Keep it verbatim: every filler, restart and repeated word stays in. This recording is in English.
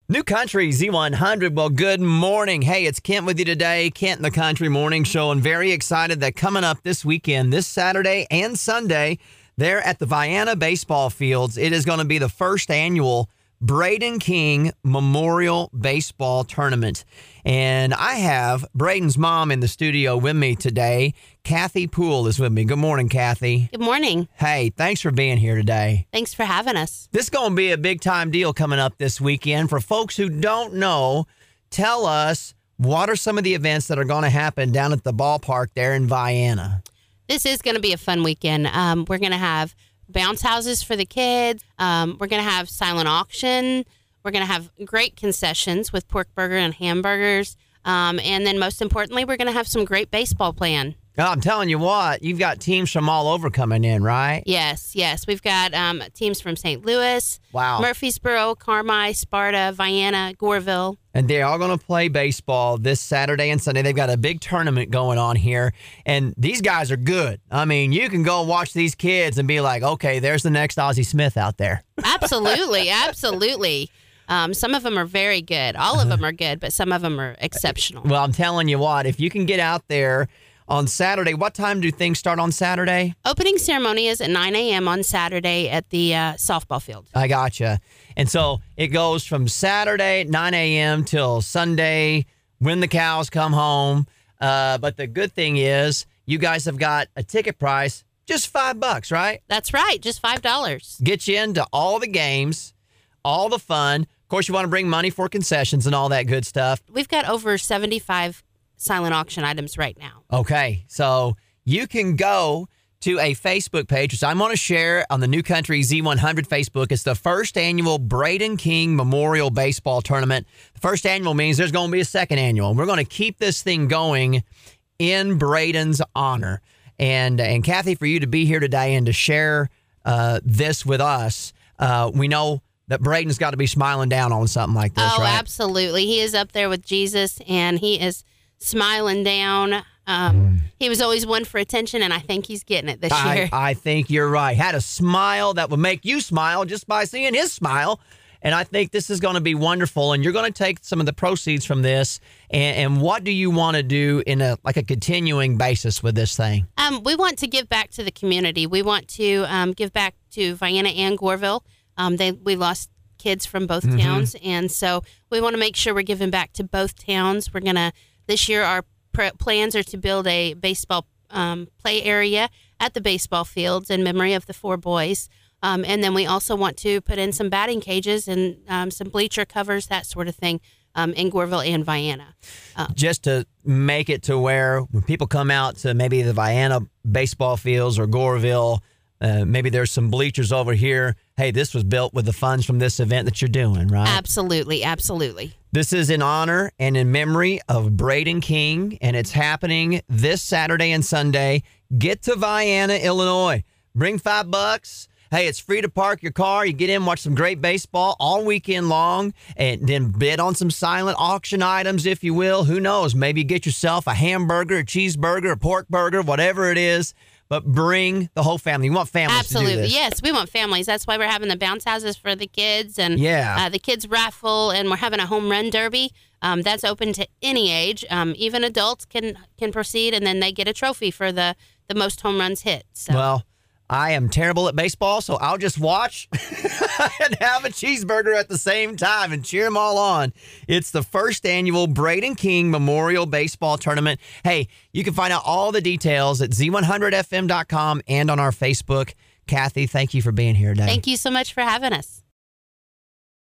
New Country Z one hundred. Well, good morning. Hey, it's Kent with you today. Kent in the Country Morning Show. And very excited that coming up this weekend, this Saturday and Sunday, there at the Vienna Baseball Fields, it is going to be the first annual Braden King Memorial Baseball Tournament. And I have Braden's mom in the studio with me today. Kathy Poole is with me. Good morning, Kathy. Good morning. Hey, thanks for being here today. Thanks for having us. This is going to be a big-time deal coming up this weekend. For folks who don't know, tell us, what are some of the events that are going to happen down at the ballpark there in Vienna? This is going to be a fun weekend. Um, we're going to have bounce houses for the kids. Um, we're going to have silent auction. We're going to have great concessions with pork burger and hamburgers. Um, and then most importantly, we're going to have some great baseball playing. Oh, I'm telling you what, you've got teams from all over coming in, right? Yes, yes. We've got um, teams from Saint Louis, wow. Murfreesboro, Carmi, Sparta, Vienna, Goreville. And they're all going to play baseball this Saturday and Sunday. They've got a big tournament going on here. And these guys are good. I mean, you can go watch these kids and be like, okay, there's the next Ozzie Smith out there. Absolutely, absolutely. Um, some of them are very good. All of them are good, but some of them are exceptional. Well, I'm telling you what, if you can get out there on Saturday, what time do things start on Saturday? Opening ceremony is at nine a.m. on Saturday at the uh, softball field. I gotcha. And so it goes from Saturday, nine a.m. till Sunday when the cows come home. Uh, but the good thing is you guys have got a ticket price, just five bucks, right? That's right, just five dollars. Get you into all the games, all the fun. Of course, you want to bring money for concessions and all that good stuff. We've got over seventy-five silent auction items right now. Okay, so you can go to a Facebook page, which I'm going to share on the New Country Z one hundred Facebook. It's the first annual Braden King Memorial Baseball Tournament. The first annual means there's going to be a second annual. We're going to keep this thing going in Braden's honor. And, and Kathy, for you to be here today and to share uh, this with us, uh, we know that Braden's got to be smiling down on something like this, oh, right? Oh, absolutely. He is up there with Jesus, and he is smiling down. Um, mm. He was always one for attention, and I think he's getting it this I, year. I think you're right. Had a smile that would make you smile just by seeing his smile. And I think this is going to be wonderful. And you're going to take some of the proceeds from this. And, and what do you want to do in a like a continuing basis with this thing? Um, we want to give back to the community. We want to um, give back to Vienna and Goreville. Um, they we lost kids from both mm-hmm. towns, and so we want to make sure we're giving back to both towns. We're gonna this year our pr- plans are to build a baseball um, play area at the baseball fields in memory of the four boys, um, and then we also want to put in some batting cages and um, some bleacher covers, that sort of thing, um, in Goreville and Vienna. Um, Just to make it to where when people come out to maybe the Vienna baseball fields or Goreville. Uh, maybe there's some bleachers over here. Hey, this was built with the funds from this event that you're doing, right? Absolutely, absolutely. This is in honor and in memory of Braden King, and it's happening this Saturday and Sunday. Get to Vienna, Illinois. Bring five bucks. Hey, it's free to park your car. You get in, watch some great baseball all weekend long, and then bid on some silent auction items, if you will. Who knows? Maybe get yourself a hamburger, a cheeseburger, a pork burger, whatever it is. But bring the whole family. You want families Absolutely. to do this. Yes, we want families. That's why we're having the bounce houses for the kids and yeah. uh, the kids raffle, and we're having a home run derby. Um, that's open to any age. Um, even adults can can proceed, and then they get a trophy for the, the most home runs hit. So. Well, I am terrible at baseball, so I'll just watch and have a cheeseburger at the same time and cheer them all on. It's the first annual Braden King Memorial Baseball Tournament. Hey, you can find out all the details at Z one hundred F M dot com and on our Facebook. Kathy, thank you for being here today. Thank you so much for having us.